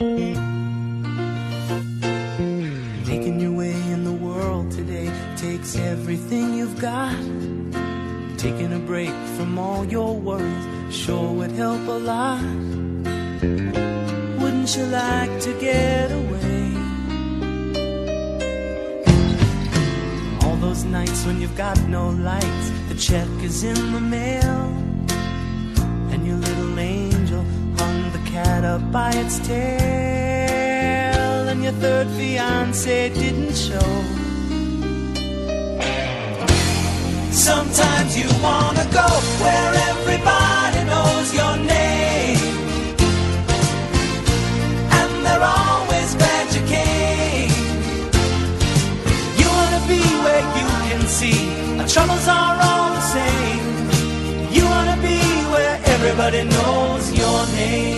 Making your way in the world today takes everything you've got. Taking a break from all your worries sure would help a lot. Wouldn't you like to get away? All those nights when you've got no lights, the check is in the mail, and your little angel hung the cat up by its tail, and your third fiancé didn't show. Sometimes you wanna go where everybody knows your name, and they're always glad you came. You wanna be where you can see our troubles are all the same. You wanna be where everybody knows your name.